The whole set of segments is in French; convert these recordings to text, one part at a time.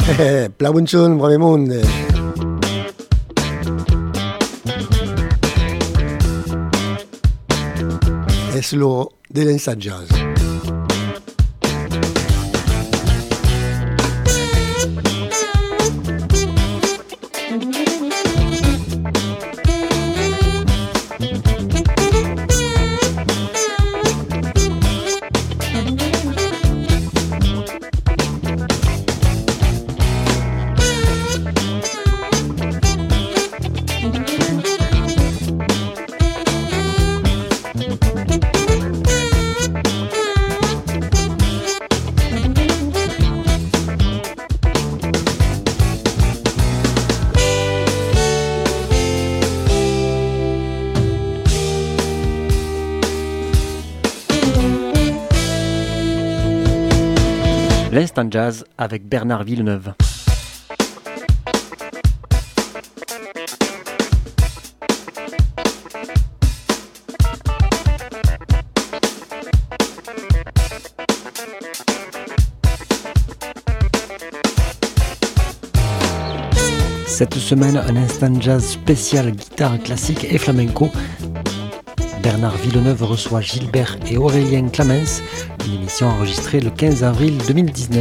Plaunchun, Bravemunde. Es lo dell'Insta Jazz. L'Instant Jazz avec Bernard Villeneuve. Cette semaine, un Instant Jazz spécial guitare classique et flamenco. Bernard Villeneuve reçoit Gilbert et Aurélien Clamens, une émission enregistrée le 15 avril 2019.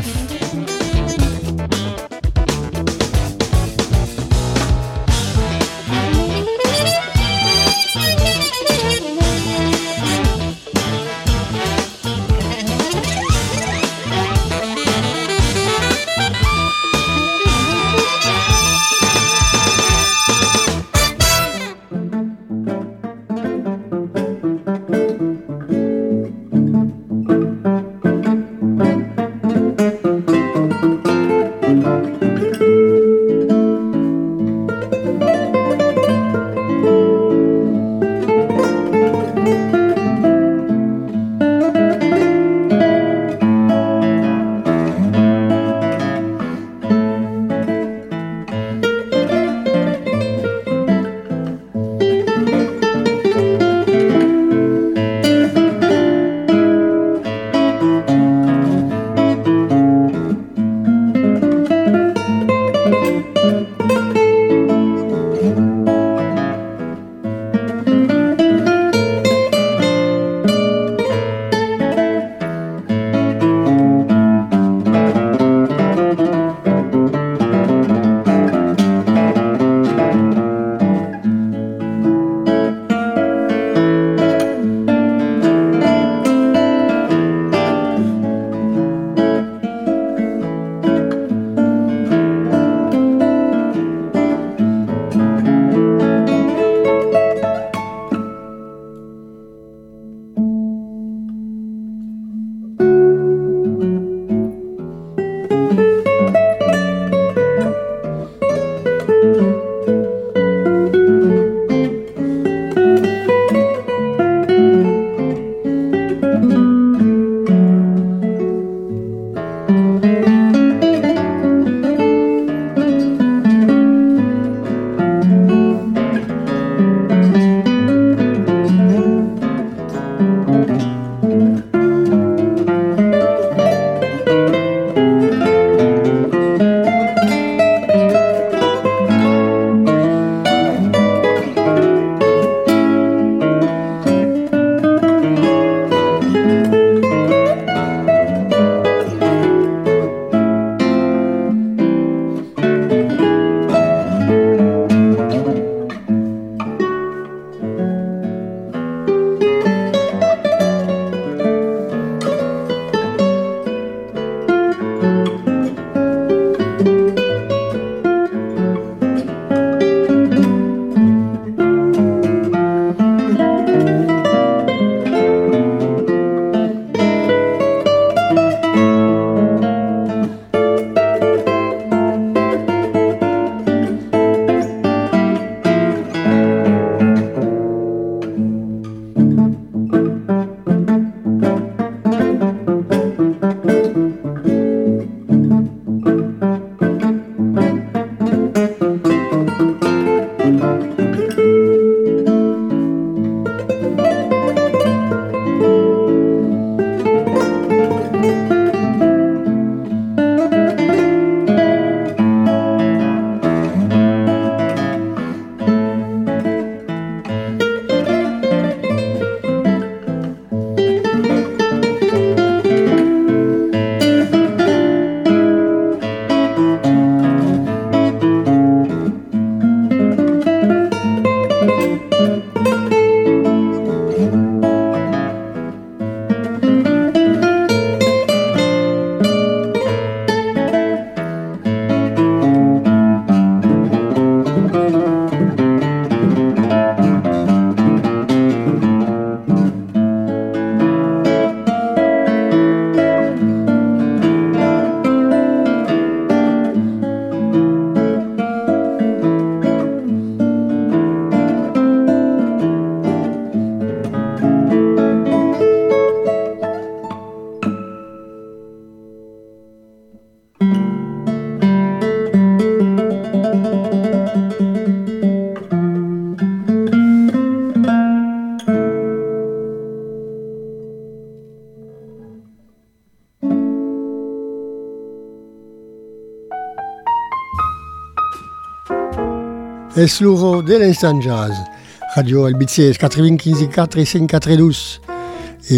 Es l'uro de l'Instant Jazz, Radio Albiges 95.4 et 5.4 et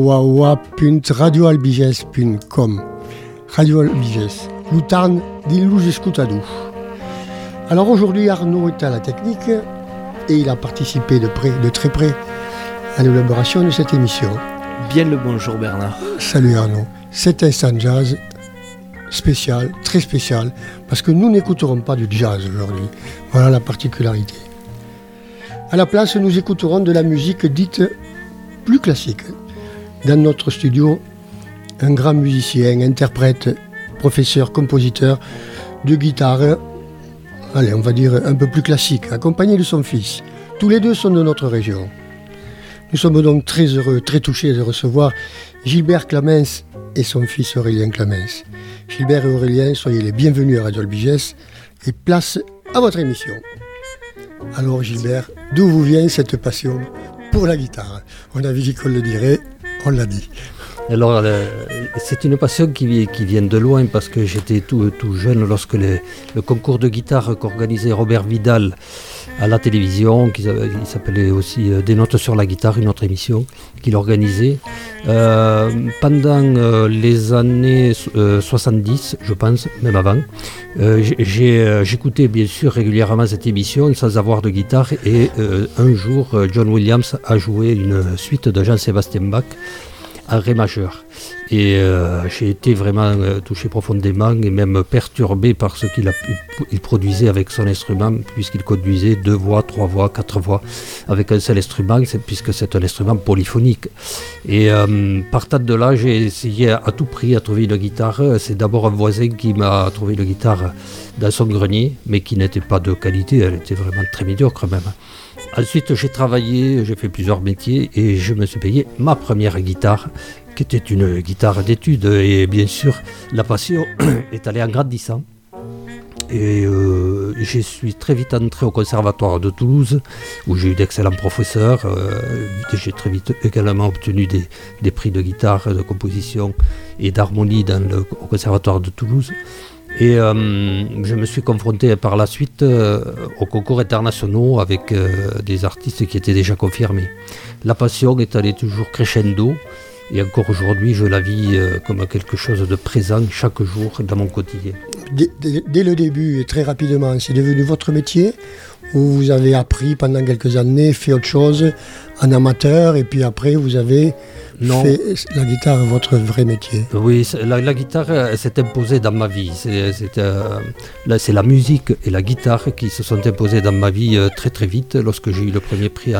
www.radioalbiges.com. Radio Albiges, l'outarn d'Illouge Escutadou. Alors aujourd'hui, Arnaud est à la technique et il a participé de très près à l'élaboration de cette émission. Bien le bonjour Bernard. Salut Arnaud. Cet Instant Jazz spécial, très spécial, parce que nous n'écouterons pas du jazz aujourd'hui. Voilà la particularité. À la place, nous écouterons de la musique dite plus classique. Dans notre studio, un grand musicien, interprète, professeur, compositeur de guitare, allez, on va dire un peu plus classique, accompagné de son fils. Tous les deux sont de notre région. Nous sommes donc très heureux, très touchés de recevoir Gilbert Clamens et son fils Aurélien Clamens. Gilbert et Aurélien, soyez les bienvenus à Radio Albiges et place à votre émission. Alors Gilbert, d'où vous vient cette passion pour la guitare? On avait dit qu'on le dirait, on l'a dit. Alors, c'est une passion qui vient de loin parce que j'étais tout jeune lorsque le concours de guitare qu'organisait Robert Vidal à la télévision, qui s'appelait aussi Des notes sur la guitare, une autre émission qu'il organisait. Pendant les années 70, je pense, même avant, j'écoutais bien sûr régulièrement cette émission sans avoir de guitare et un jour, John Williams a joué une suite de Jean-Sébastien Bach en ré majeur. Et j'ai été vraiment touché profondément et même perturbé par ce qu'il produisait avec son instrument, puisqu'il conduisait 2 voix, 3 voix, 4 voix avec un seul instrument, puisque c'est un instrument polyphonique. Et partant de là, j'ai essayé à tout prix à trouver une guitare. C'est d'abord un voisin qui m'a trouvé une guitare dans son grenier, mais qui n'était pas de qualité, elle était vraiment très médiocre même. Ensuite, j'ai travaillé, j'ai fait plusieurs métiers et je me suis payé ma première guitare, qui était une guitare d'études. Et bien sûr, la passion est allée en grandissant. Et je suis très vite entré au Conservatoire de Toulouse, où j'ai eu d'excellents professeurs. J'ai très vite également obtenu des prix de guitare, de composition et d'harmonie au Conservatoire de Toulouse. Et je me suis confronté par la suite aux concours internationaux avec des artistes qui étaient déjà confirmés. La passion est allée toujours crescendo et encore aujourd'hui je la vis comme quelque chose de présent chaque jour dans mon quotidien. Dès le début et très rapidement, c'est devenu votre métier ou vous avez appris pendant quelques années, fait autre chose en amateur et puis après vous avez fait la guitare votre vrai métier? Oui, la guitare s'est imposée dans ma vie. C'est la musique et la guitare qui se sont imposées dans ma vie très très vite. Lorsque j'ai eu le premier prix en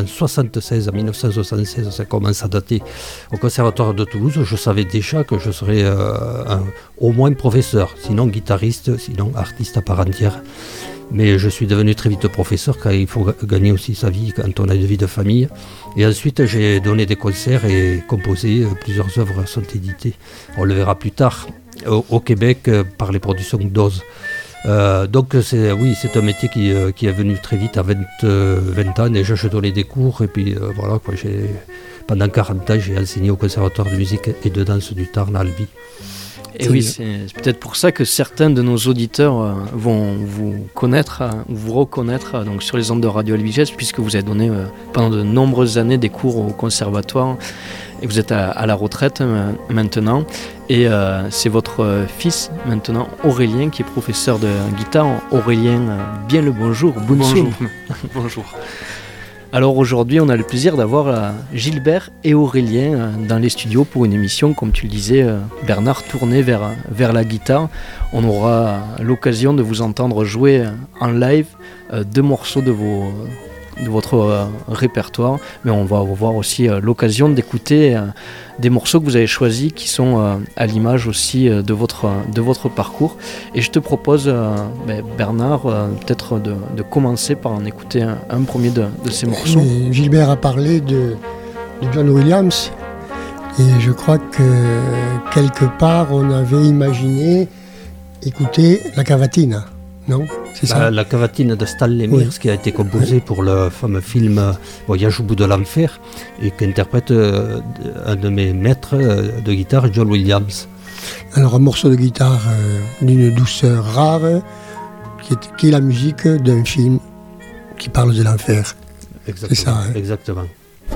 1976, ça commence à dater au Conservatoire de Toulouse. Je savais déjà que je serais au moins professeur, sinon guitariste, sinon artiste à part entière. Mais je suis devenu très vite professeur car il faut gagner aussi sa vie quand on a une vie de famille. Et ensuite j'ai donné des concerts et composé, plusieurs œuvres sont éditées. On le verra plus tard au Québec par les productions d'Oz. Donc c'est un métier qui est venu très vite à 20 ans. Déjà je donnais des cours et puis voilà quoi, pendant 40 ans j'ai enseigné au Conservatoire de musique et de danse du Tarn à Albi. Et oui, c'est peut-être pour ça que certains de nos auditeurs vont vous connaître ou vous reconnaître donc sur les ondes de Radio Albiges, puisque vous avez donné pendant de nombreuses années des cours au conservatoire et vous êtes à la retraite maintenant. Et c'est votre fils maintenant, Aurélien, qui est professeur de guitare. Aurélien, bien le bonjour. Bonjour. Bonjour. Alors aujourd'hui, on a le plaisir d'avoir Gilbert et Aurélien dans les studios pour une émission, comme tu le disais, Bernard, tournée vers la guitare. On aura l'occasion de vous entendre jouer en live 2 morceaux de votre répertoire, mais on va avoir aussi l'occasion d'écouter des morceaux que vous avez choisis qui sont à l'image aussi de votre parcours. Et je te propose, Bernard, peut-être de commencer par en écouter un premier de ces morceaux. Mais Gilbert a parlé de John Williams et je crois que quelque part on avait imaginé écouter la cavatina, non? C'est ça? La cavatine de Stan Lemire, qui a été composée pour le fameux film Voyage au bout de l'enfer, et qu'interprète un de mes maîtres de guitare, John Williams. Alors un morceau de guitare d'une douceur rare, qui est la musique d'un film qui parle de l'enfer. Exactement, c'est ça, hein? Exactement.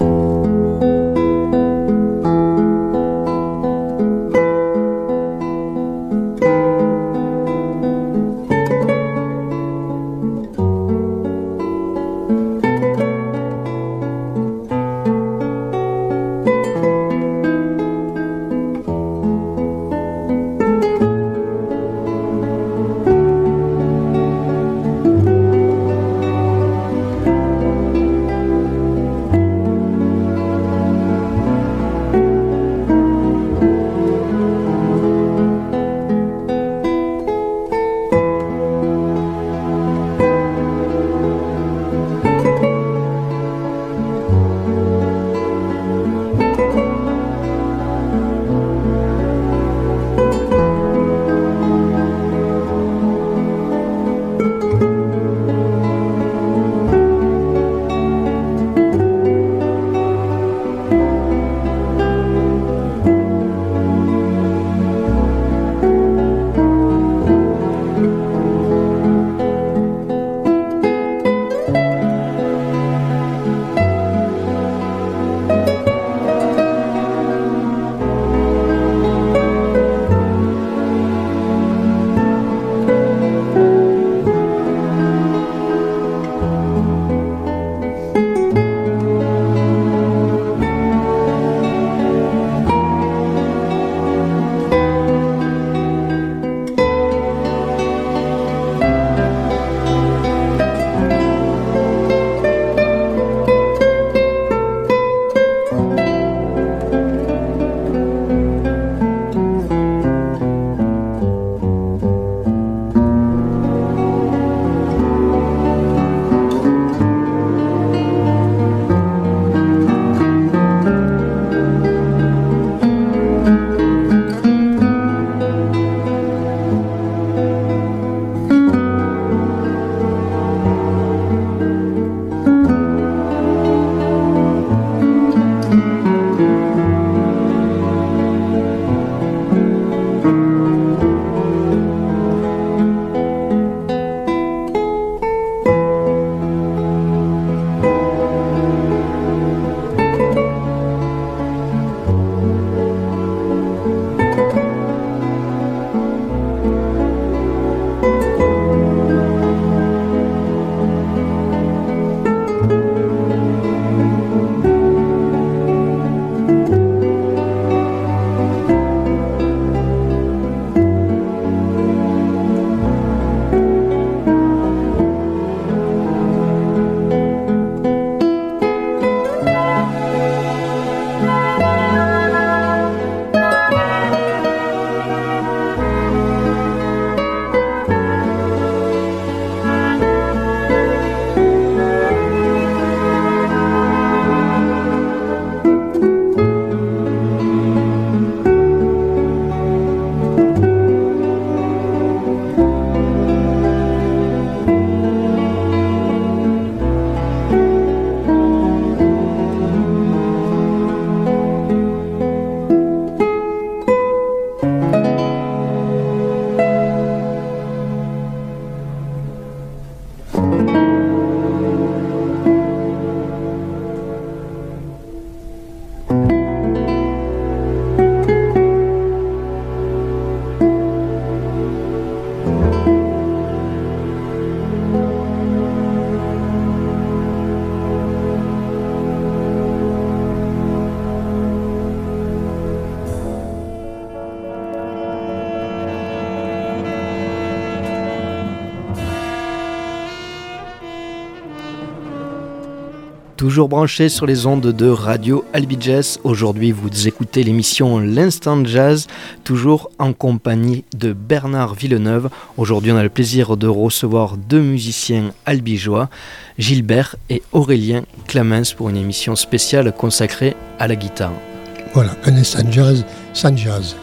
Toujours branché sur les ondes de Radio Albi Jazz. Aujourd'hui, vous écoutez l'émission L'Instant Jazz, toujours en compagnie de Bernard Villeneuve. Aujourd'hui, on a le plaisir de recevoir deux musiciens albigeois, Gilbert et Aurélien Clamens, pour une émission spéciale consacrée à la guitare. Voilà, un instant jazz sans jazz.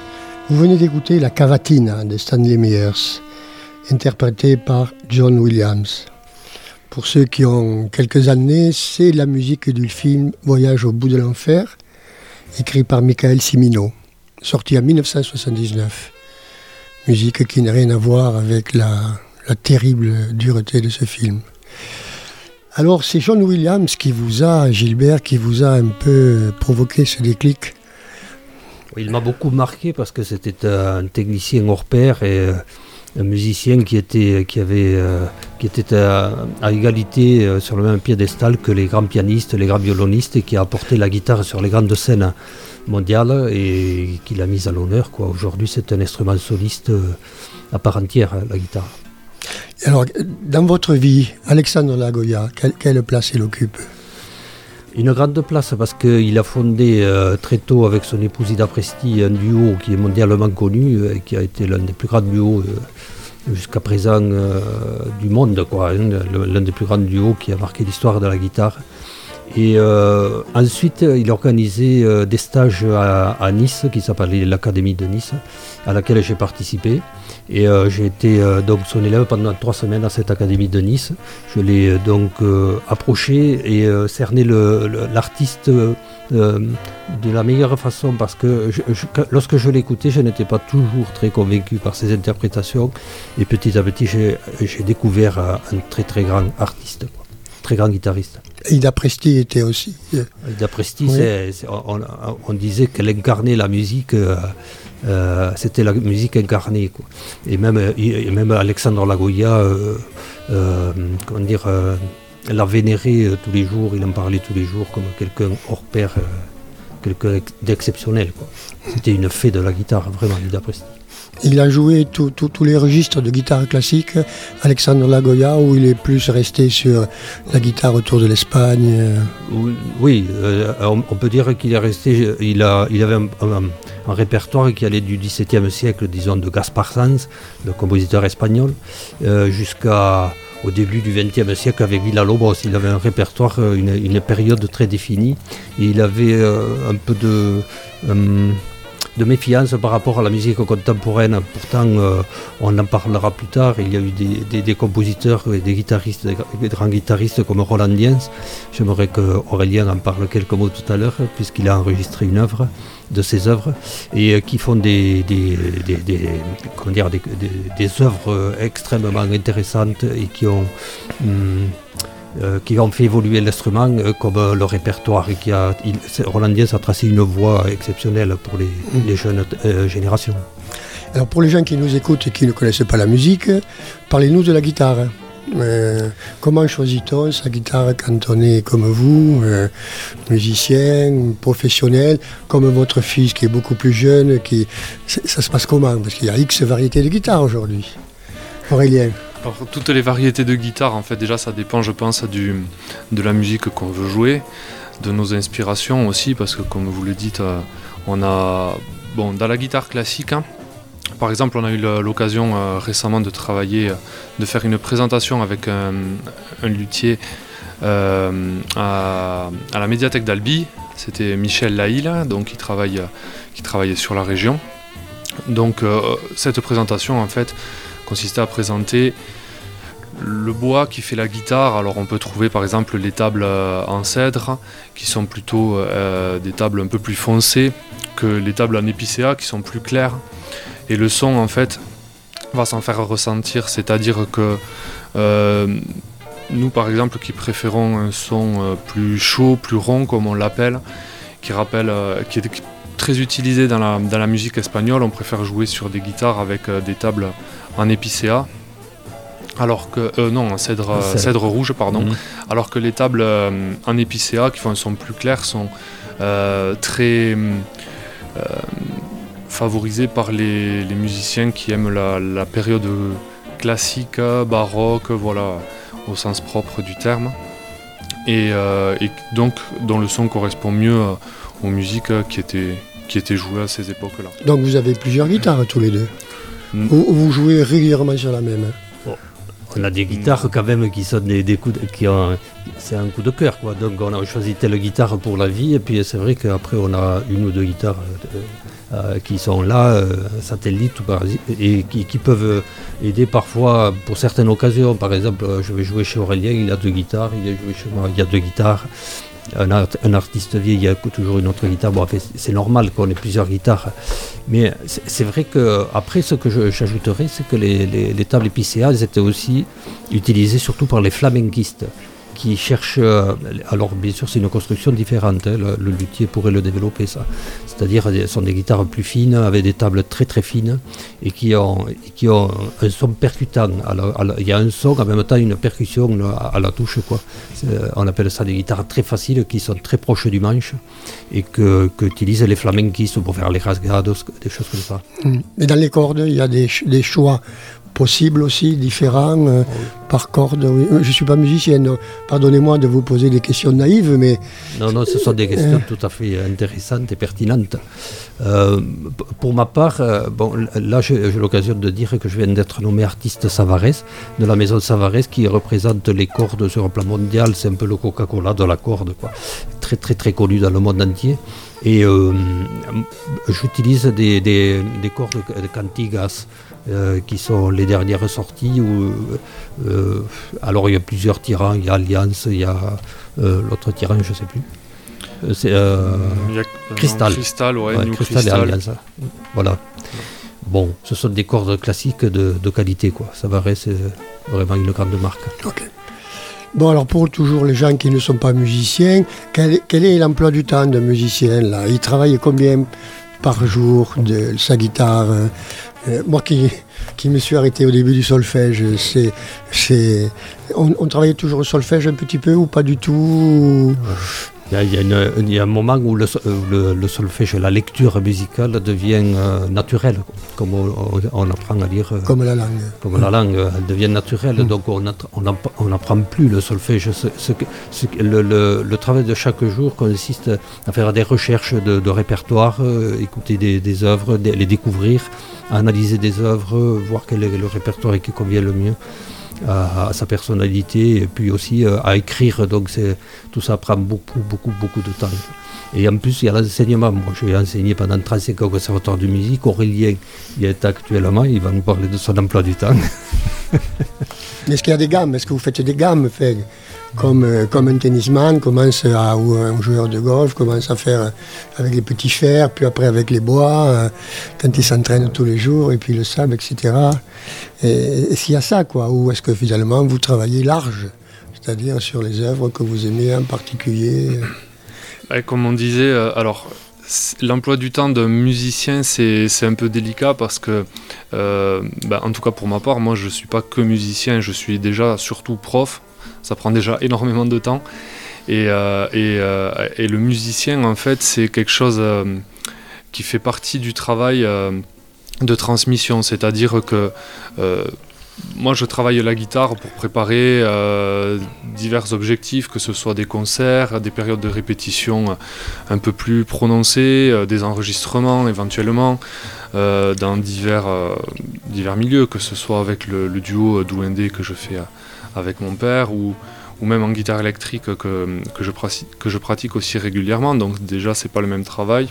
Vous venez d'écouter La Cavatina de Stanley Myers, interprétée par John Williams. Pour ceux qui ont quelques années, c'est la musique du film Voyage au bout de l'enfer, écrit par Michael Cimino, sorti en 1979. Musique qui n'a rien à voir avec la terrible dureté de ce film. Alors c'est John Williams qui vous a, Gilbert, qui vous a un peu provoqué ce déclic. Il m'a beaucoup marqué parce que c'était un technicien hors pair et un musicien qui était à égalité sur le même piédestal que les grands pianistes, les grands violonistes, et qui a apporté la guitare sur les grandes scènes mondiales et qui l'a mise à l'honneur, quoi. Aujourd'hui, c'est un instrument soliste à part entière, la guitare. Alors, dans votre vie, Alexandre Lagoya, quelle place il occupe ? Une grande place parce qu'il a fondé très tôt avec son épouse Ida Presti un duo qui est mondialement connu et qui a été l'un des plus grands duos jusqu'à présent du monde, quoi, l'un des plus grands duos qui a marqué l'histoire de la guitare. Et ensuite, il organisait des stages à Nice, qui s'appelait l'Académie de Nice, à laquelle j'ai participé. Et j'ai été donc son élève pendant 3 semaines à cette Académie de Nice. Je l'ai donc approché et cerné l'artiste de la meilleure façon, parce que lorsque je l'écoutais, je n'étais pas toujours très convaincu par ses interprétations. Et petit à petit, j'ai découvert un très très grand artiste, quoi. Très grand guitariste. Ida Presti était aussi. Ida Presti, oui. On disait qu'elle incarnait la musique, c'était la musique incarnée, quoi. Et même Alexandre Lagoya, l'a vénéré tous les jours, il en parlait tous les jours comme quelqu'un hors pair, quelqu'un d'exceptionnel, quoi. C'était une fée de la guitare, vraiment, Ida Presti. Il a joué tous les registres de guitare classique, Alexandre Lagoya, où il est plus resté sur la guitare autour de l'Espagne. Oui, on peut dire qu'il est resté. Il avait un répertoire qui allait du XVIIe siècle, disons, de Gaspar Sanz, le compositeur espagnol, jusqu'au début du XXe siècle avec Villa-Lobos. Il avait un répertoire, une période très définie. Et il avait un peu de méfiance par rapport à la musique contemporaine. Pourtant, on en parlera plus tard, il y a eu des compositeurs et des guitaristes, des grands guitaristes comme Roland Diens. J'aimerais qu'Aurélien en parle quelques mots tout à l'heure, puisqu'il a enregistré une œuvre de ses œuvres, et qui font des œuvres extrêmement intéressantes et qui ont fait évoluer l'instrument comme le répertoire, et Roland Diens a tracé une voie exceptionnelle pour les jeunes générations. Alors pour les gens qui nous écoutent et qui ne connaissent pas la musique, parlez-nous de la guitare. Comment choisit-on sa guitare quand on est comme vous, musicien, professionnel, comme votre fils qui est beaucoup plus jeune, ça se passe comment ? Parce qu'il y a X variétés de guitares aujourd'hui. Aurélien ? Alors, toutes les variétés de guitare, en fait, déjà, ça dépend, je pense, de la musique qu'on veut jouer, de nos inspirations aussi, parce que, comme vous le dites, on a, dans la guitare classique, hein, par exemple, on a eu l'occasion récemment de faire une présentation avec un luthier à la médiathèque d'Albi. C'était Michel Laïl, donc qui travaillait sur la région. Donc, cette présentation, en fait, consistait à présenter le bois qui fait la guitare. Alors on peut trouver par exemple les tables en cèdre qui sont plutôt des tables un peu plus foncées que les tables en épicéa qui sont plus claires, et le son en fait va s'en faire ressentir, c'est-à-dire que nous par exemple qui préférons un son plus chaud, plus rond comme on l'appelle, qui est très utilisé dans la musique espagnole, on préfère jouer sur des guitares avec des tables en épicéa, alors que en cèdre rouge, pardon. Alors que les tables en épicéa qui font un son plus clair sont très favorisées par les musiciens qui aiment la période classique, baroque, voilà, au sens propre du terme, et donc dont le son correspond mieux aux musiques qui étaient jouées à ces époques-là. Donc vous avez plusieurs guitares tous les deux. Ou vous jouez régulièrement sur la même? On a des guitares quand même qui sont c'est un coup de cœur, quoi. Donc on a choisi telle guitare pour la vie, et puis c'est vrai qu'après on a une ou deux guitares qui sont là, satellites, et qui peuvent aider parfois pour certaines occasions. Par exemple, je vais jouer chez Aurélien, il a deux guitares, il a joué chez moi, il y a deux guitares. Un artiste vieil, il y a toujours une autre guitare. Bon, en fait, c'est normal qu'on ait plusieurs guitares. Mais c'est vrai qu'après, ce que j'ajouterais, c'est que les tables épicéas, elles étaient aussi utilisées surtout par les flamenquistes qui cherchent... alors, bien sûr, c'est une construction différente. Hein, le luthier pourrait le développer, ça. C'est-à-dire, ce sont des guitares plus fines, avec des tables très très fines, et qui ont un son percutant. Il y a un son, en même temps, une percussion à la touche, quoi. On appelle ça des guitares très faciles, qui sont très proches du manche, et qu'utilisent les flamenquistes pour faire les rasgados, des choses comme ça. Et dans les cordes, il y a des choix possibles aussi, différents, par corde. Oui. Je ne suis pas musicien, donc pardonnez-moi de vous poser des questions naïves, mais... Non, ce sont des questions tout à fait intéressantes et pertinentes. Pour ma part, là j'ai l'occasion de dire que je viens d'être nommé artiste Savarès, de la maison Savarès, qui représente les cordes sur un plan mondial. C'est un peu le Coca-Cola de la corde, quoi. Très très très connu dans le monde entier. Et j'utilise des cordes de Cantigas, qui sont les dernières sorties. Alors il y a plusieurs tyrans, il y a Alliance, il y a l'autre tyran, je ne sais plus. C'est Cristal. Cristal, ouais, New Cristal et Alliance. Voilà. Bon, ce sont des cordes classiques de qualité, quoi. Savarès, c'est vraiment une grande marque. Okay. Bon, alors pour toujours les gens qui ne sont pas musiciens, quel est l'emploi du temps d'un musicien là? Il travaille combien par jour de sa guitare? Moi qui me suis arrêté au début du solfège, on travaillait toujours au solfège un petit peu ou pas du tout? Il y a un moment où le solfège, la lecture musicale devient naturelle, comme on apprend à lire. Comme la langue. Comme la langue, elle devient naturelle, donc on n'apprend plus le solfège. Le travail de chaque jour consiste à faire des recherches de répertoire, écouter des œuvres, les découvrir, analyser des œuvres, voir quel est le répertoire qui convient le mieux à sa personnalité, et puis aussi à écrire. Donc tout ça prend beaucoup de temps. Et en plus il y a l'enseignement. Moi j'ai enseigné pendant 35 ans au conservatoire de musique. Aurélien y est actuellement, il va nous parler de son emploi du temps. Est-ce qu'il y a des gammes? Est-ce que vous faites des gammes, comme un tennisman commence ou un joueur de golf commence à faire avec les petits fers, puis après avec les bois, quand il s'entraîne tous les jours, et puis le sable, etc. Est-ce qu'il y a ça, quoi? Ou est-ce que finalement vous travaillez large, c'est-à-dire sur les œuvres que vous aimez en particulier? Comme on disait, alors l'emploi du temps d'un musicien, c'est un peu délicat parce que, en tout cas pour ma part, moi je ne suis pas que musicien, je suis déjà surtout prof. Ça prend déjà énormément de temps. Et le musicien, en fait, c'est quelque chose qui fait partie du travail de transmission. C'est-à-dire que moi, je travaille la guitare pour préparer divers objectifs, que ce soit des concerts, des périodes de répétition un peu plus prononcées, des enregistrements éventuellement, dans divers milieux, que ce soit avec le duo Douindé que je fais avec mon père, ou même en guitare électrique que je pratique aussi régulièrement. Donc déjà, c'est pas le même travail.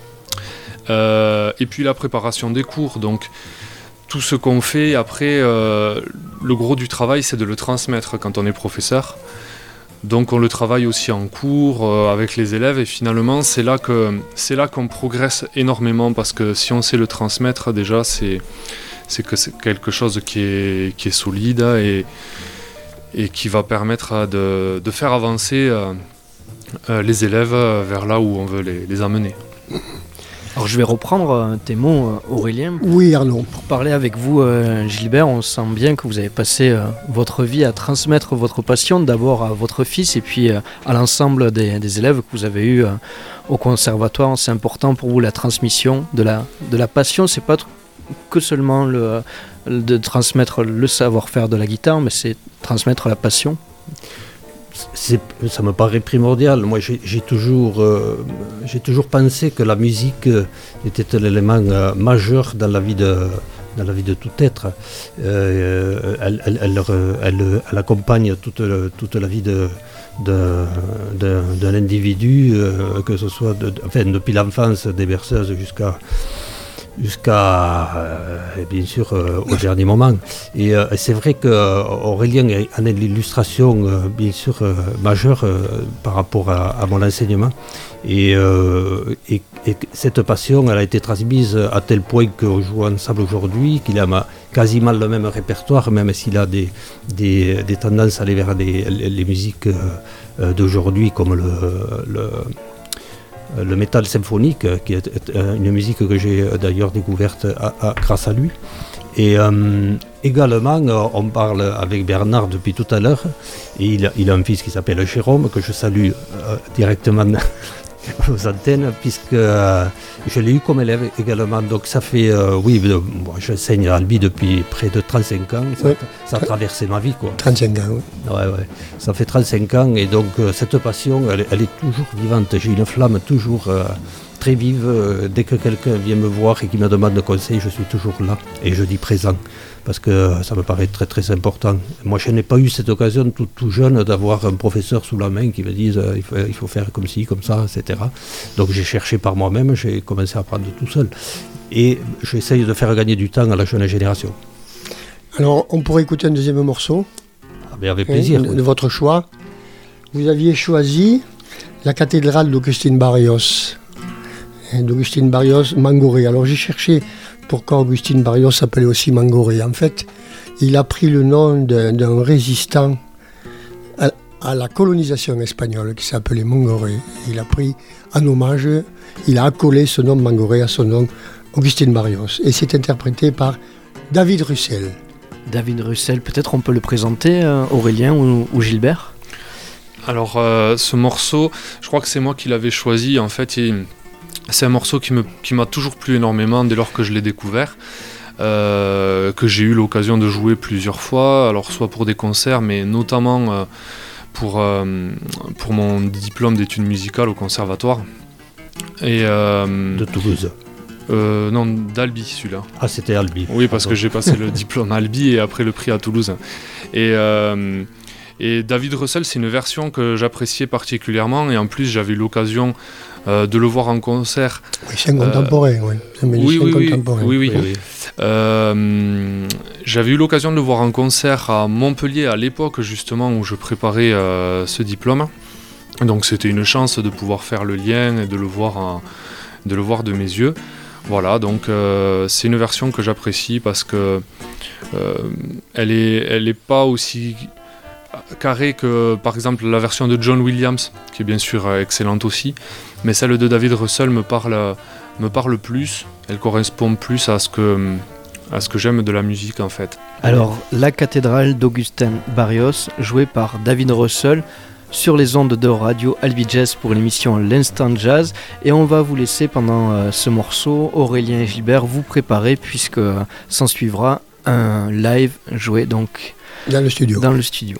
Et puis la préparation des cours. Donc tout ce qu'on fait après, le gros du travail, c'est de le transmettre quand on est professeur. Donc on le travaille aussi en cours avec les élèves, et finalement c'est là qu'on progresse énormément, parce que si on sait le transmettre, déjà c'est que c'est quelque chose qui est solide et qui va permettre de faire avancer les élèves vers là où on veut les amener. Alors je vais reprendre tes mots, Aurélien. Oui, Arnaud. Pour parler avec vous, Gilbert, on sent bien que vous avez passé votre vie à transmettre votre passion, d'abord à votre fils et puis à l'ensemble des élèves que vous avez eus au conservatoire. C'est important pour vous la transmission de la passion. C'est pas que seulement de transmettre le savoir-faire de la guitare, mais c'est transmettre la passion. Ça me paraît primordial. Moi, j'ai toujours pensé que la musique était un élément majeur dans la vie dans la vie de tout être. Elle accompagne toute la vie d'un individu, que ce soit depuis l'enfance des berceuses jusqu'à bien sûr au dernier moment. Et c'est vrai qu'Aurélien en est l'illustration bien sûr majeure par rapport à mon enseignement. Et cette passion, elle a été transmise à tel point qu'on joue ensemble aujourd'hui, qu'il a quasiment le même répertoire, même s'il a des tendances à aller vers les musiques d'aujourd'hui, comme le métal symphonique, qui est une musique que j'ai d'ailleurs découverte grâce à lui. Et également, on parle avec Bernard depuis tout à l'heure, et il a un fils qui s'appelle Jérôme, que je salue directement aux antennes, puisque je l'ai eu comme élève également. Donc ça fait, moi j'enseigne à Albi depuis près de 35 ans, ça a traversé ma vie, quoi. 35 ans, oui. Ouais, ça fait 35 ans, et donc cette passion, elle est toujours vivante. J'ai une flamme toujours très vive. Dès que quelqu'un vient me voir et qui me demande conseil, je suis toujours là, et je dis présent, parce que ça me paraît très très important. Moi je n'ai pas eu cette occasion tout jeune d'avoir un professeur sous la main qui me dise il faut faire comme ci, comme ça, etc. Donc j'ai cherché par moi-même, j'ai commencé à apprendre tout seul. Et j'essaye de faire gagner du temps à la jeune génération. Alors on pourrait écouter un deuxième morceau. Avec plaisir. De votre choix. Vous aviez choisi la cathédrale d'Augustin Barrios. D'Augustin Barrios, Mangoré. Alors j'ai cherché pourquoi Augustin Barrios s'appelait aussi Mangoré. En fait, il a pris le nom d'un résistant à la colonisation espagnole qui s'appelait Mangoré. Il a pris en hommage, il a accolé ce nom Mangoré à son nom Augustin Barrios. Et c'est interprété par David Russell. David Russell, peut-être on peut le présenter, Aurélien ou Gilbert ? Alors ce morceau, je crois que c'est moi qui l'avais choisi. En fait, c'est un morceau qui m'a toujours plu énormément dès lors que je l'ai découvert, que j'ai eu l'occasion de jouer plusieurs fois, alors soit pour des concerts, mais notamment pour mon diplôme d'études musicales au conservatoire. Et, de Toulouse. Non, d'Albi celui-là. Ah, c'était Albi. Oui, parce que j'ai passé le diplôme à Albi et après le prix à Toulouse. Et David Russell, c'est une version que j'appréciais particulièrement, et en plus j'avais eu l'occasion de le voir en concert. Oui, c'est un contemporain, oui. C'est un musicien contemporain. Oui. J'avais eu l'occasion de le voir en concert à Montpellier à l'époque justement où je préparais ce diplôme. Donc c'était une chance de pouvoir faire le lien et de le voir de mes yeux. Voilà, donc c'est une version que j'apprécie parce que elle est pas aussi carré que par exemple la version de John Williams, qui est bien sûr excellente aussi, mais celle de David Russell me parle plus, elle correspond plus à ce que j'aime de la musique en fait. Alors, la cathédrale d'Augustin Barrios, jouée par David Russell, sur les ondes de radio Albi Jazz pour l'émission L'Instant Jazz, et on va vous laisser pendant ce morceau, Aurélien et Gilbert, vous préparer puisque s'en suivra un live joué donc dans le studio.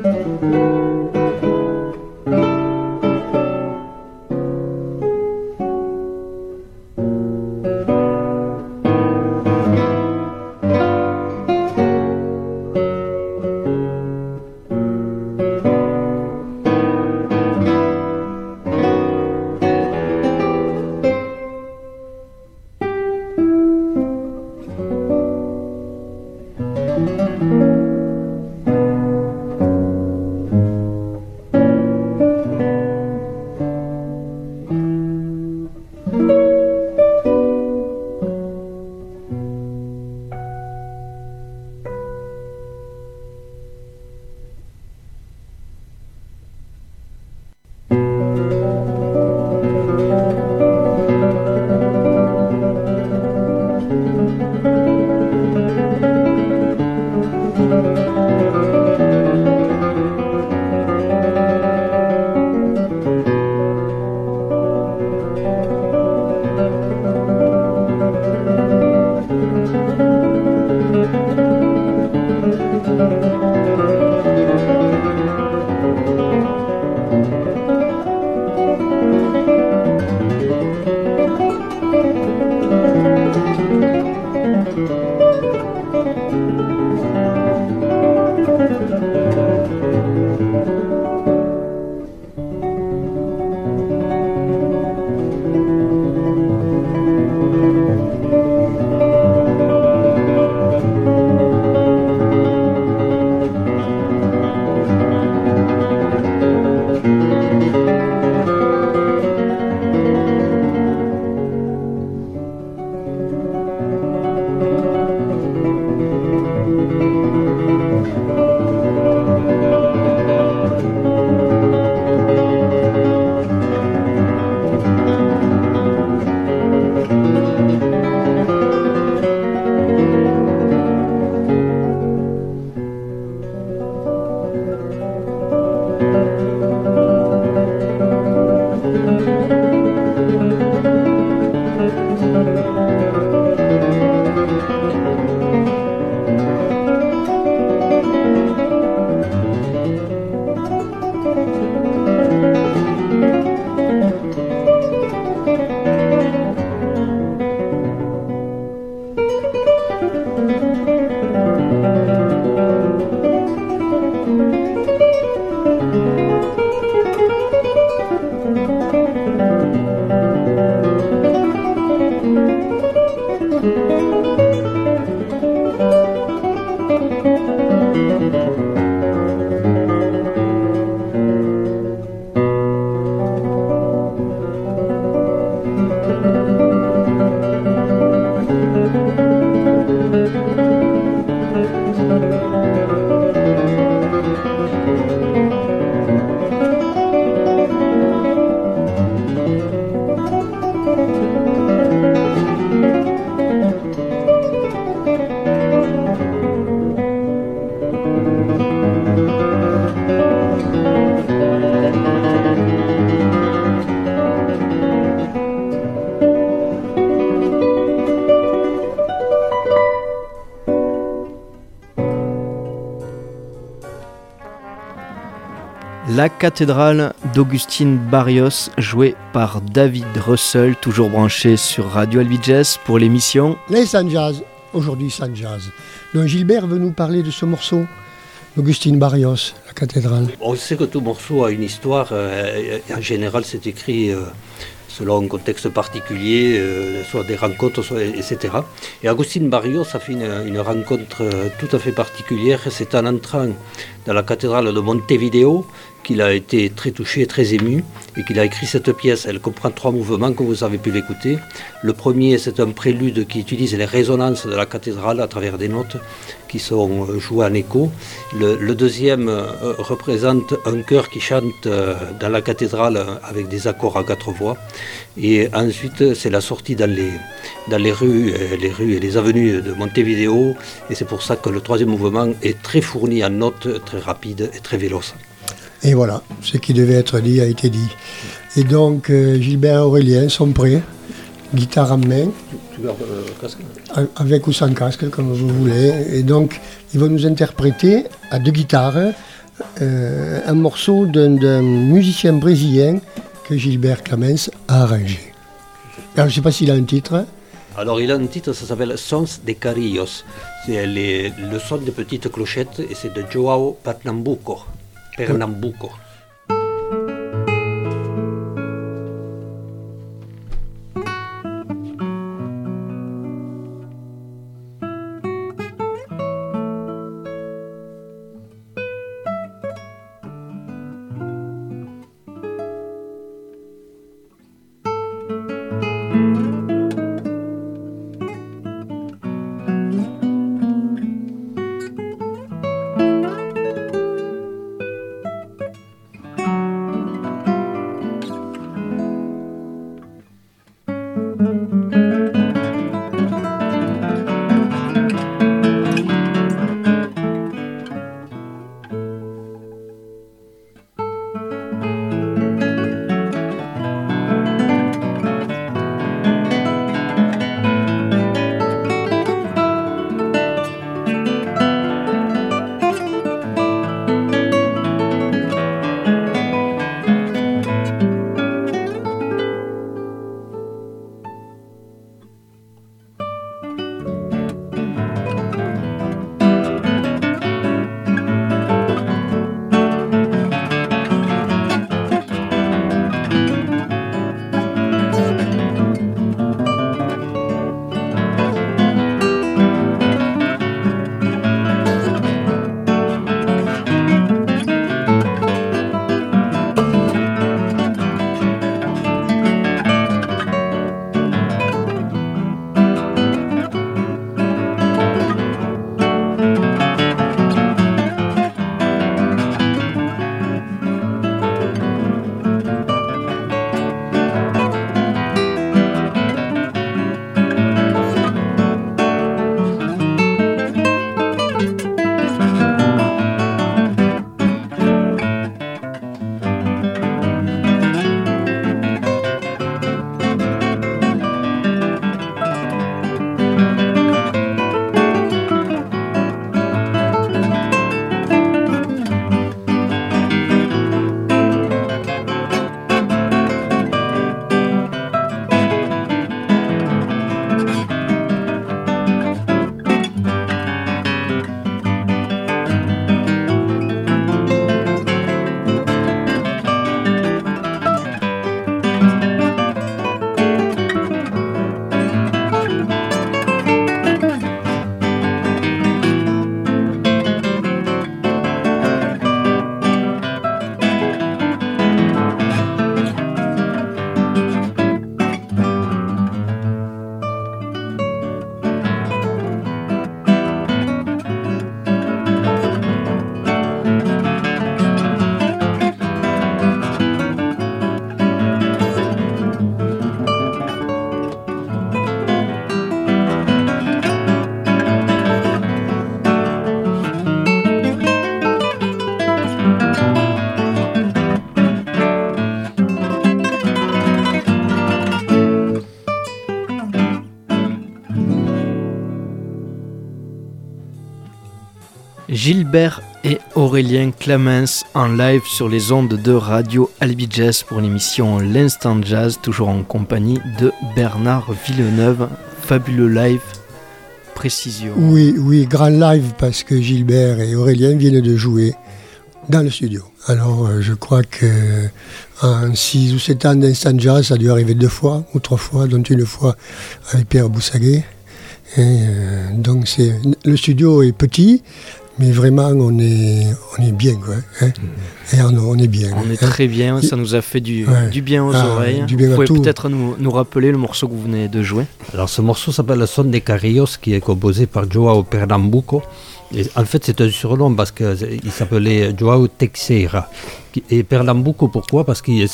La cathédrale d'Augustin Barrios, jouée par David Russell, toujours branché sur Radio Albiges pour l'émission Les San Jazz, aujourd'hui San Jazz. Donc Gilbert veut nous parler de ce morceau d'Augustin Barrios, la cathédrale. On sait que tout morceau a une histoire, en général c'est écrit selon un contexte particulier, soit des rencontres, etc. Et Agustin Barrios a fait une rencontre tout à fait particulière, c'est en entrant dans la cathédrale de Montevideo qu'il a été très touché, très ému, et qu'il a écrit cette pièce. Elle comprend 3 mouvements, comme vous avez pu l'écouter. Le premier, c'est un prélude qui utilise les résonances de la cathédrale à travers des notes qui sont jouées en écho. Le deuxième représente un chœur qui chante dans la cathédrale avec des accords à 4 voix. Et ensuite, c'est la sortie dans les rues et les avenues de Montevideo. Et c'est pour ça que le troisième mouvement est très fourni en notes, très rapide et très véloce. Et voilà, ce qui devait être dit a été dit. Et donc, Gilbert et Aurélien sont prêts, guitare en main, Casque. avec ou sans casque, comme vous voulez. Et donc, ils vont nous interpréter à 2 guitares un morceau d'un musicien brésilien que Gilbert Clamens a arrangé. Alors je ne sais pas s'il a un titre. Alors il a un titre, ça s'appelle Sons de Carillos. C'est le son des petites clochettes et c'est de Joao Pernambuco. Gilbert et Aurélien Clamens en live sur les ondes de Radio Albi Jazz pour l'émission L'Instant Jazz, toujours en compagnie de Bernard Villeneuve. Fabuleux live, précision. Oui, grand live parce que Gilbert et Aurélien viennent de jouer dans le studio. Alors je crois que en 6 ou 7 ans d'Instant Jazz, ça a dû arriver 2 fois ou 3 fois, dont une fois avec Pierre Boussaguet. Et donc le studio est petit, mais vraiment on est bien, quoi, hein. Et on est bien. On est très bien, ça nous a fait du bien aux oreilles. Vous pouvez peut-être nous rappeler le morceau que vous venez de jouer? Alors ce morceau s'appelle Son de Carillos, qui est composé par Joao Pernambuco. Et en fait c'est un surnom parce qu'il s'appelait Joao Teixeira. Et Pernambuco, pourquoi? Parce qu'il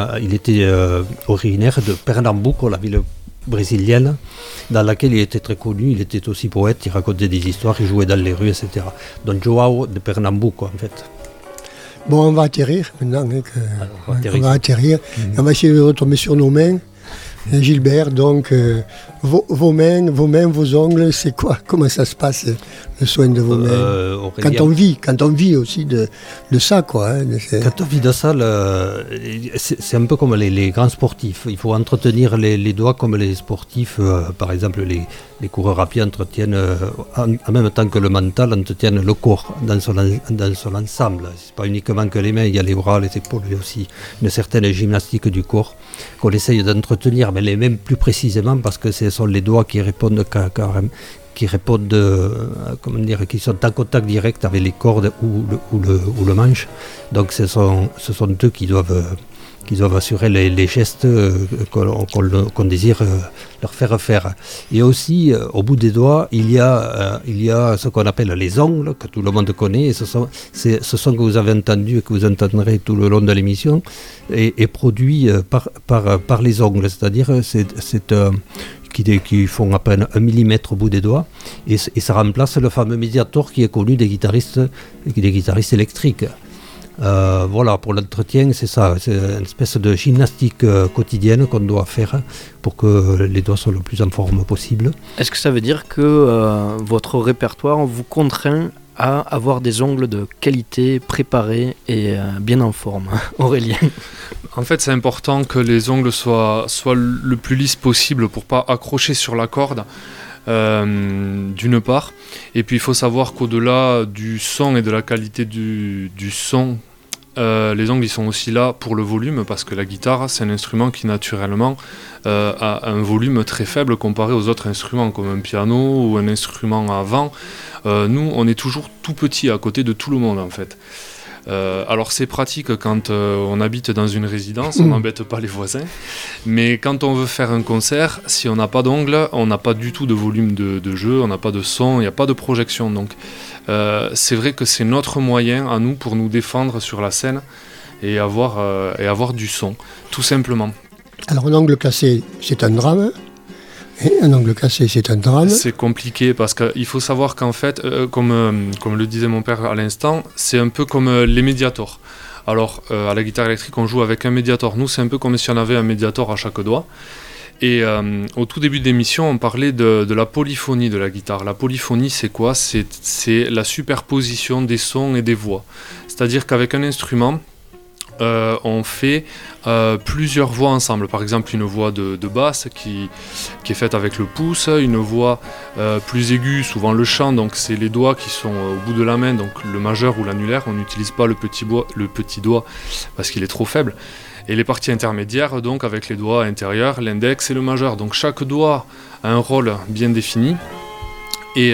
était originaire de Pernambuco, la ville brésilienne, dans laquelle il était très connu. Il était aussi poète, il racontait des histoires, il jouait dans les rues, etc. Donc Joao de Pernambuco, en fait. Bon, on va atterrir maintenant. On va atterrir. On va essayer de retomber sur nos mains. Et Gilbert, donc, vos mains, vos ongles, c'est quoi? Comment ça se passe, le soin de vos mains? Quand on vit aussi de ça, quoi. Hein, quand on vit de ça, c'est un peu comme les grands sportifs. Il faut entretenir les doigts comme les sportifs, par exemple les coureurs à pied entretiennent, en même temps que le mental, entretiennent le corps dans son ensemble. C'est pas uniquement que les mains, il y a les bras, les épaules, il y a aussi une certaine gymnastique du corps qu'on essaye d'entretenir, mais les mains plus précisément parce que ce sont les doigts qui répondent qui sont en contact direct avec les cordes ou le manche. Donc ce sont eux qui doivent assurer les gestes qu'on désire leur faire faire. Et aussi, au bout des doigts, il y a ce qu'on appelle les ongles, que tout le monde connaît, et ce sont que vous avez entendu et que vous entendrez tout le long de l'émission, et produits par les ongles, c'est-à-dire qui font à peine 1 millimètre au bout des doigts, et ça remplace le fameux médiator qui est connu des guitaristes électriques. Voilà, pour l'entretien, c'est ça, c'est une espèce de gymnastique quotidienne qu'on doit faire pour que les doigts soient le plus en forme possible. Est-ce que ça veut dire que votre répertoire vous contraint à avoir des ongles de qualité, préparés et bien en forme, Aurélien? En fait, c'est important que les ongles soient le plus lisses possible pour pas accrocher sur la corde. D'une part, et puis il faut savoir qu'au-delà du son et de la qualité du son, les ongles ils sont aussi là pour le volume, parce que la guitare c'est un instrument qui naturellement a un volume très faible comparé aux autres instruments comme un piano ou un instrument à vent. Nous on est toujours tout petit à côté de tout le monde en fait. Alors c'est pratique quand on habite dans une résidence, on n'embête pas les voisins, mais quand on veut faire un concert, si on n'a pas d'ongles, on n'a pas du tout de volume de jeu, on n'a pas de son, il n'y a pas de projection, donc c'est vrai que c'est notre moyen à nous pour nous défendre sur la scène et avoir du son, tout simplement. Alors un ongle cassé, c'est un drame. Et un ongle cassé, c'est un drame. C'est compliqué parce qu'il faut savoir qu'en fait, comme le disait mon père à l'instant, c'est un peu comme les médiators. Alors, à la guitare électrique, on joue avec un médiator. Nous, c'est un peu comme si on avait un médiator à chaque doigt. Et au tout début de l'émission, on parlait de la polyphonie de la guitare. La polyphonie, c'est quoi ? C'est la superposition des sons et des voix. C'est-à-dire qu'avec un instrument, on fait plusieurs voix ensemble. Par exemple, une voix de basse qui est faite avec le pouce, une voix plus aiguë, souvent le chant, donc c'est les doigts qui sont au bout de la main, donc le majeur ou l'annulaire, on n'utilise pas le petit doigt parce qu'il est trop faible. Et les parties intermédiaires, donc avec les doigts intérieurs, l'index et le majeur. Donc chaque doigt a un rôle bien défini. Et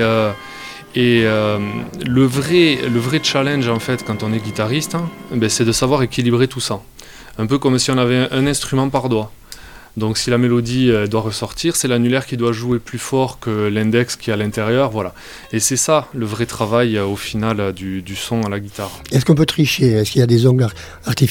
le vrai challenge en fait quand on est guitariste, c'est de savoir équilibrer tout ça. Un peu comme si on avait un instrument par doigt. Donc si la mélodie doit ressortir, c'est l'annulaire qui doit jouer plus fort que l'index qui est à l'intérieur, voilà. Et c'est ça le vrai travail au final du son à la guitare. Est-ce qu'on peut tricher ? Est-ce qu'il y a des ongles artificiels ?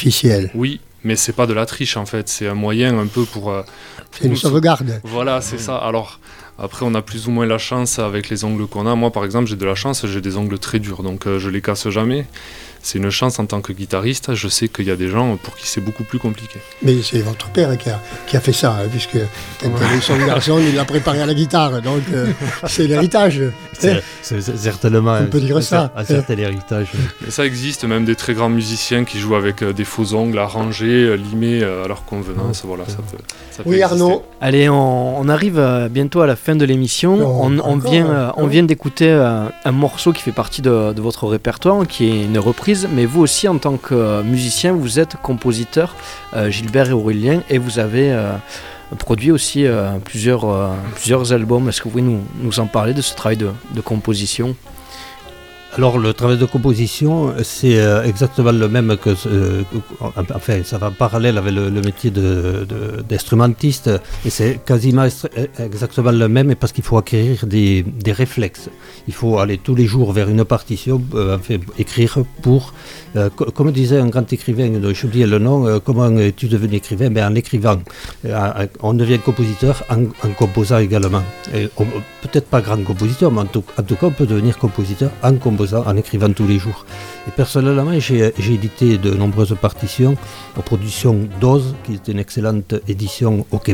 Oui, mais c'est pas de la triche en fait, c'est un moyen un peu pour... c'est une sauvegarde. Voilà, c'est ça. Alors... Après, on a plus ou moins la chance avec les ongles qu'on a. Moi, par exemple, j'ai de la chance, j'ai des ongles très durs, donc je les casse jamais. C'est une chance en tant que guitariste. Je sais qu'il y a des gens pour qui c'est beaucoup plus compliqué. Mais c'est votre père qui a fait ça, puisque quand il avait son garçon, il l'a préparé à la guitare. Donc c'est l'héritage. C'est certainement on peut dire ça. Un certain héritage. Et ça existe, même des très grands musiciens qui jouent avec des faux ongles arrangés, limés à leur convenance. Voilà, ça oui, Arnaud. Allez, on arrive bientôt à la fin de l'émission. On vient d'écouter un morceau qui fait partie de votre répertoire, qui est une reprise. Mais vous aussi, en tant que musicien, vous êtes compositeur, Gilbert et Aurélien, et vous avez produit aussi plusieurs albums. Est-ce que vous pouvez nous en parler de ce travail de composition ? Alors le travail de composition, c'est exactement le même que... enfin, ça va en parallèle avec le métier d'instrumentiste, et c'est quasiment exactement le même, parce qu'il faut acquérir des réflexes. Il faut aller tous les jours vers une partition, écrire pour... comme disait un grand écrivain, j'ai oublié le nom, comment es-tu devenu écrivain ? En écrivant. On devient compositeur en composant également. Et peut-être pas grand compositeur, mais en tout cas on peut devenir compositeur en composant, en écrivant tous les jours. Et personnellement, j'ai édité de nombreuses partitions aux productions d'Oz, qui est une excellente édition au Québec.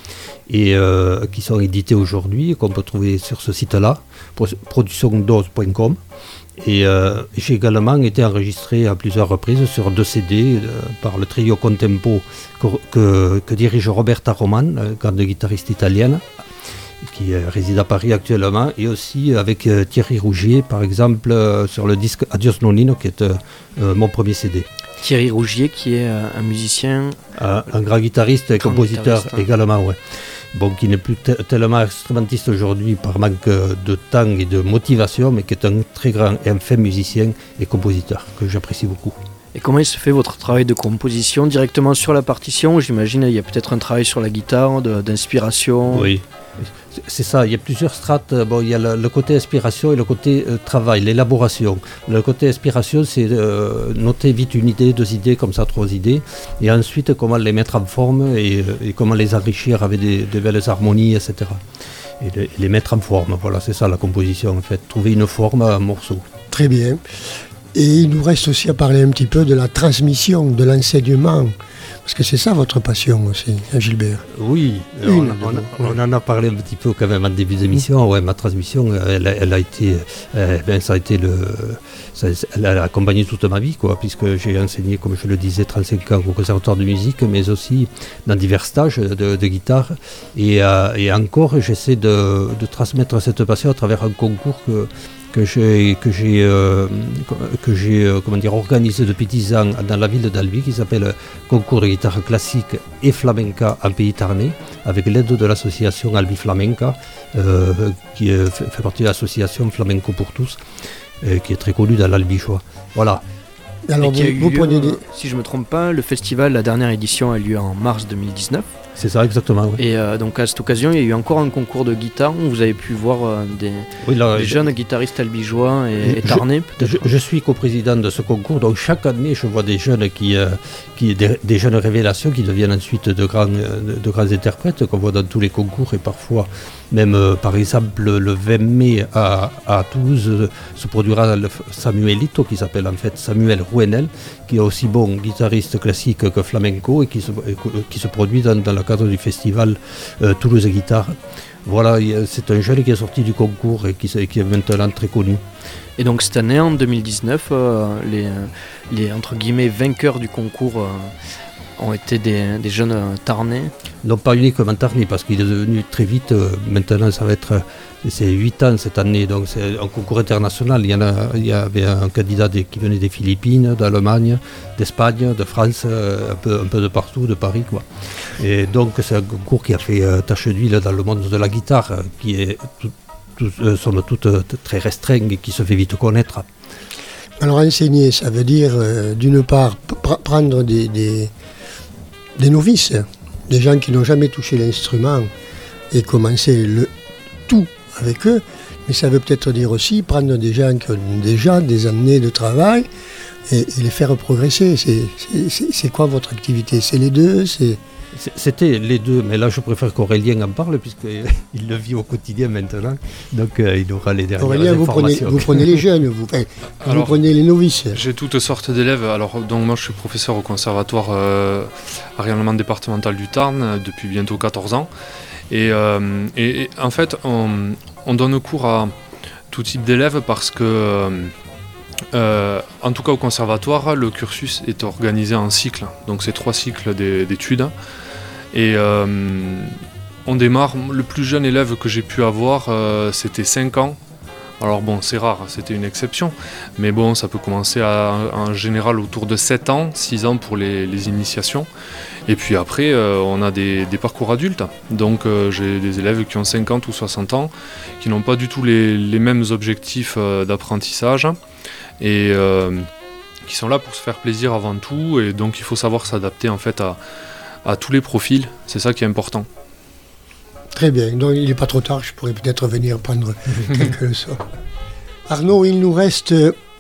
et qui sont édités aujourd'hui, qu'on peut trouver sur ce site-là, productiondose.com. Et j'ai également été enregistré à plusieurs reprises sur 2 CD par le trio Contempo que dirige Roberta Roman, grande guitariste italienne, qui réside à Paris actuellement, et aussi avec Thierry Rougier, par exemple, sur le disque Adios Nonino, qui est mon premier CD. Thierry Rougier, qui est un musicien... Un grand guitariste et compositeur également, ouais. Bon, qui n'est plus tellement instrumentiste aujourd'hui par manque de temps et de motivation, mais qui est un très grand et un fin musicien et compositeur, que j'apprécie beaucoup. Et comment il se fait votre travail de composition directement sur la partition? J'imagine il y a peut-être un travail sur la guitare, d'inspiration. Oui, c'est ça, il y a plusieurs strates. Bon, il y a le côté inspiration et le côté travail, l'élaboration. Le côté inspiration, c'est noter vite une idée, 2 idées, comme ça, 3 idées, et ensuite comment les mettre en forme et comment les enrichir avec des belles harmonies, etc. Et les mettre en forme, voilà, c'est ça la composition en fait, trouver une forme à un morceau. Très bien. Et il nous reste aussi à parler un petit peu de la transmission, de l'enseignement, parce que c'est ça votre passion aussi, hein, Gilbert. Oui, on en a parlé un petit peu quand même en début d'émission. Ouais, ma transmission, elle a été, elle a accompagné toute ma vie, quoi, puisque j'ai enseigné, comme je le disais, 35 ans au conservatoire de musique, mais aussi dans divers stages de guitare. Et encore, j'essaie de transmettre cette passion à travers un concours que j'ai organisé depuis 10 ans dans la ville d'Albi, qui s'appelle Concours de guitare classique et flamenca en Pays Tarnais, avec l'aide de l'association Albi Flamenca, qui fait partie de l'association Flamenco pour tous, qui est très connue dans l'Albigeois. Voilà. Alors si je ne me trompe pas, le festival, la dernière édition a lieu en mars 2019. C'est ça, exactement. Oui. Et donc à cette occasion, il y a eu encore un concours de guitare où vous avez pu voir des jeunes guitaristes albigeois et tarnais, peut-être. Je suis coprésident de ce concours, donc chaque année, je vois des jeunes des jeunes révélations qui deviennent ensuite de grands interprètes qu'on voit dans tous les concours, et parfois même, par exemple, le 20 mai à Toulouse se produira Samuel Ito, qui s'appelle en fait Samuel Rouenel, qui est aussi bon guitariste classique que flamenco, et qui se produit dans le cadre du festival Toulouse Guitare. Voilà, c'est un jeune qui est sorti du concours et qui est maintenant très connu. Et donc cette année, en 2019, les entre guillemets vainqueurs du concours ont été des jeunes tarnais. Non, pas uniquement tarnais, parce qu'il est devenu très vite, maintenant ça va être, c'est 8 ans cette année, donc c'est un concours international. Il y avait un candidat qui venait des Philippines, d'Allemagne, d'Espagne, de France, un peu de partout, de Paris, quoi. Et donc c'est un concours qui a fait tache d'huile dans le monde de la guitare, qui est somme toute très restreint et qui se fait vite connaître. Alors enseigner, ça veut dire d'une part prendre des novices, des gens qui n'ont jamais touché l'instrument, et commencer tout avec eux, mais ça veut peut-être dire aussi prendre des gens qui ont déjà des années de travail et les faire progresser. C'est quoi votre activité? C'est les deux? C'était les deux, mais là je préfère qu'Aurélien en parle, puisqu'il le vit au quotidien maintenant, donc il aura les dernières Aurélien, informations. vous prenez les jeunes, vous prenez les novices. J'ai toutes sortes d'élèves. Alors, donc moi je suis professeur au conservatoire rayonnement départemental du Tarn depuis bientôt 14 ans. Et en fait, on donne cours à tout type d'élèves parce que, en tout cas au conservatoire, le cursus est organisé en cycles. Donc c'est 3 cycles d'études. Et on démarre, le plus jeune élève que j'ai pu avoir, c'était 5 ans. Alors bon, c'est rare, c'était une exception. Mais bon, ça peut commencer en général autour de 7 ans, 6 ans pour les initiations. Et puis après, on a des parcours adultes. Donc j'ai des élèves qui ont 50 ou 60 ans, qui n'ont pas du tout les mêmes objectifs d'apprentissage. Et qui sont là pour se faire plaisir avant tout. Et donc il faut savoir s'adapter en fait à tous les profils. C'est ça qui est important. Très bien, donc il n'est pas trop tard, je pourrais peut-être venir prendre quelques leçons. Arnaud, il nous reste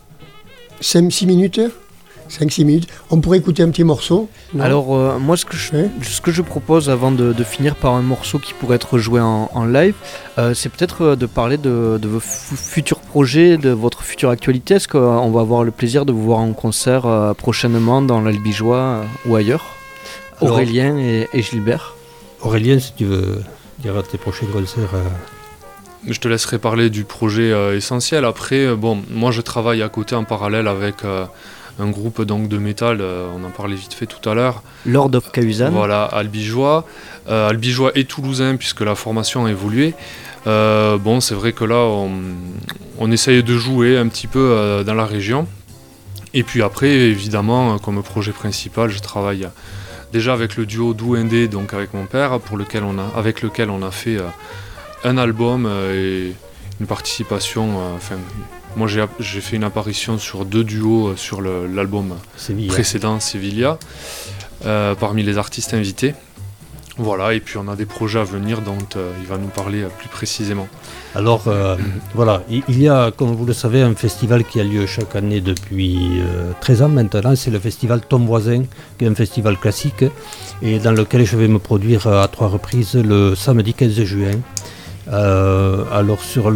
5-6 minutes. 5-6 minutes. On pourrait écouter un petit morceau. Non? Alors moi ce que je propose avant de finir par un morceau qui pourrait être joué en live, c'est peut-être de parler de vos futurs projets, de votre future actualité. Est-ce qu'on va avoir le plaisir de vous voir en concert prochainement dans l'Albigeois ou ailleurs? Aurélien et Gilbert. Aurélien, si tu veux dire à tes prochains concerts. Je te laisserai parler du projet essentiel. Après, moi je travaille à côté en parallèle avec un groupe donc, de métal, on en parlait vite fait tout à l'heure. Lord of Cahuzac. Voilà, albigeois. Albigeois et toulousain puisque la formation a évolué. C'est vrai que là on essaye de jouer un petit peu dans la région. Et puis après, évidemment, comme projet principal, je travaille déjà avec le duo Douindé, donc avec mon père, avec lequel on a fait un album et une participation. Moi j'ai fait une apparition sur 2 duos sur l'album précédent, Sevilla, parmi les artistes invités. Voilà, et puis on a des projets à venir dont il va nous parler plus précisément. Alors voilà, il y a, comme vous le savez, un festival qui a lieu chaque année depuis 13 ans maintenant, c'est le festival Ton Voisin, qui est un festival classique, et dans lequel je vais me produire à 3 reprises le samedi 15 juin. Alors sur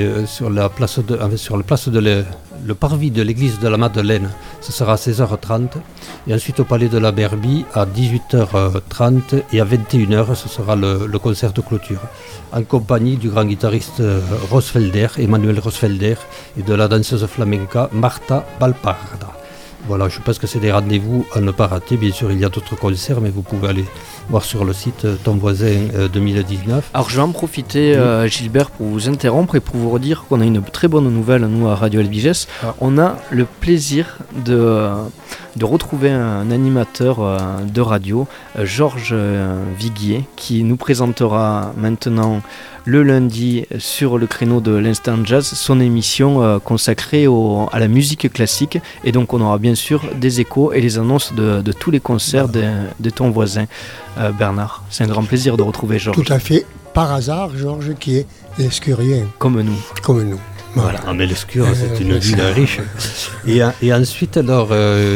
le parvis de l'église de la Madeleine, ce sera à 16h30, et ensuite au palais de la Berbie à 18h30, et à 21h ce sera le concert de clôture, en compagnie du grand guitariste Emmanuel Rosfelder, et de la danseuse flamenca Marta Balparda. Voilà, je pense que c'est des rendez-vous à ne pas rater. Bien sûr, il y a d'autres concerts, mais vous pouvez aller voir sur le site Ton Voisin 2019. Alors, je vais en profiter, Gilbert, pour vous interrompre et pour vous redire qu'on a une très bonne nouvelle, nous, à Radio Albiges. On a le plaisir de retrouver un animateur de radio, Georges Viguier, qui nous présentera maintenant le lundi sur le créneau de l'Instant Jazz son émission consacrée à la musique classique, et donc on aura bien sûr des échos et les annonces de tous les concerts de Ton Voisin. Bernard, c'est un grand plaisir de retrouver Georges. Tout à fait, par hasard, Georges qui est l'escurien. Comme nous. Voilà. Ah, mais l'Escure, c'est une ville riche. Et ensuite, alors,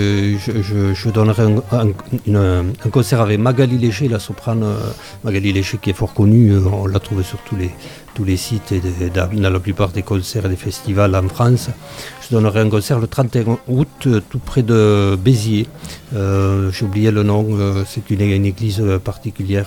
je donnerai un concert avec Magali Léger, la soprane Magali Léger, qui est fort connue. On l'a trouvée sur tous les sites et dans la plupart des concerts et des festivals en France. Je donnerai un concert le 31 août, tout près de Béziers. J'ai oublié le nom, c'est une église particulière.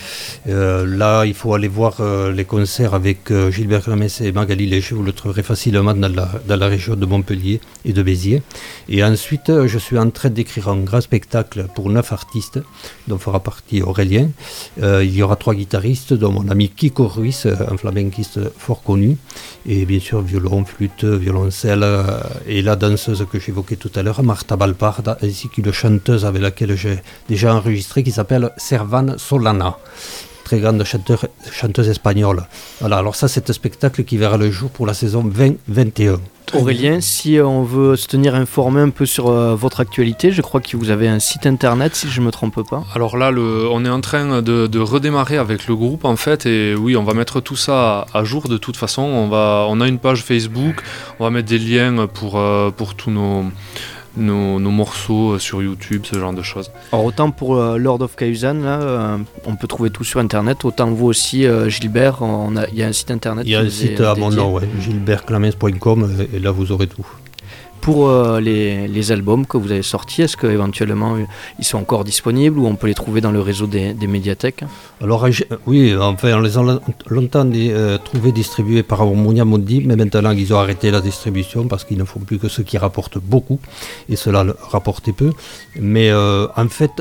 Là, il faut aller voir les concerts avec Gilbert Clamence et Magali Léger. Vous le trouverez facilement dans la région de Montpellier et de Béziers. Et ensuite, je suis en train d'écrire un grand spectacle pour 9 artistes, dont fera partie Aurélien. Il y aura 3 guitaristes, dont mon ami Kiko Ruiz, un flamenquiste fort connu, et bien sûr violon, flûte, violoncelle, et la danseuse que j'évoquais tout à l'heure, Marta Balparda, ainsi qu'une chanteuse avec laquelle j'ai déjà enregistré qui s'appelle Servan Solana, très grande chanteuse espagnole. Voilà, alors ça c'est un spectacle qui verra le jour pour la saison 2021. Aurélien, si on veut se tenir informé un peu sur votre actualité, je crois que vous avez un site internet, si je ne me trompe pas. Alors là, on est en train de redémarrer avec le groupe en fait, et oui, on va mettre tout ça à jour de toute façon. On a une page Facebook, on va mettre des liens pour tous nos morceaux sur YouTube, ce genre de choses. Alors autant pour Lord of Cahuzac, là, on peut trouver tout sur internet, autant vous aussi, Gilbert, il y a un site internet. Il y a un site à mon nom, gilbertclamence.com, et là vous aurez tout. Pour les albums que vous avez sortis, est-ce qu'éventuellement ils sont encore disponibles ou on peut les trouver dans le réseau des médiathèques ? Alors oui, enfin on les a longtemps trouvés distribués par Harmonia Mundi, mais maintenant ils ont arrêté la distribution parce qu'ils ne font plus que ceux qui rapportent beaucoup, et cela rapportait peu. Mais en fait,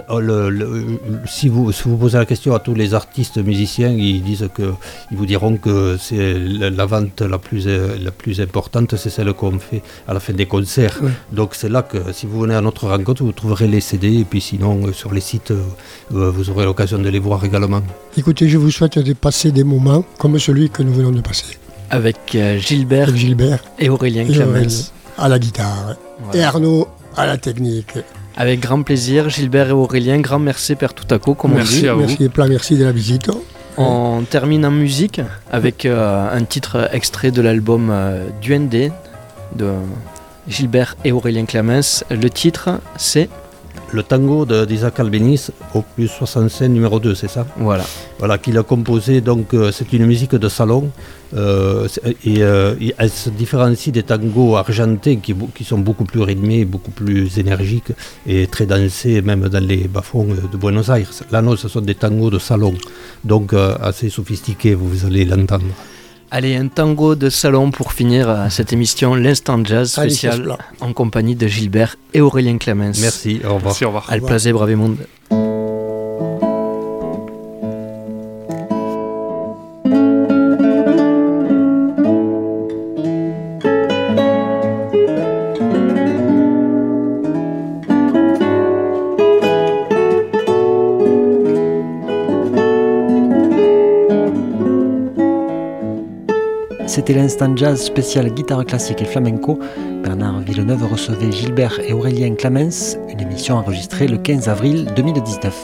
si vous posez la question à tous les artistes musiciens, ils vous diront que c'est la vente la plus importante, c'est celle qu'on fait à la fin des concerts. Oui. Donc c'est là que si vous venez à notre rencontre, vous trouverez les CD, et puis sinon sur les sites, vous aurez l'occasion de les voir également. Écoutez, je vous souhaite de passer des moments comme celui que nous venons de passer. Avec Gilbert et Aurélien Clamence. À la guitare. Voilà. Et Arnaud à la technique. Avec grand plaisir, Gilbert et Aurélien, grand merci per tout à coup, comme on dit. Merci de la visite. On termine en musique avec un titre extrait de l'album Duende de Gilbert et Aurélien Clamence. Le titre, c'est le tango d'Isaac Albéniz, opus 65 numéro 2, c'est ça? Voilà. Voilà, qu'il a composé, donc c'est une musique de salon, et elle se différencie des tangos argentés qui sont beaucoup plus rythmés, beaucoup plus énergiques et très dansés, même dans les bas-fonds de Buenos Aires. Là, non, ce sont des tangos de salon, donc assez sophistiqués, vous allez l'entendre. Allez, un tango de salon pour finir cette émission, l'Instant Jazz spécial en compagnie de Gilbert et Aurélien Clamens. Merci, au revoir. Merci, au revoir. Al plaisir, bravemundo. C'était l'Instant Jazz spécial guitare classique et flamenco. Bernard Villeneuve recevait Gilbert et Aurélien Clamens, une émission enregistrée le 15 avril 2019.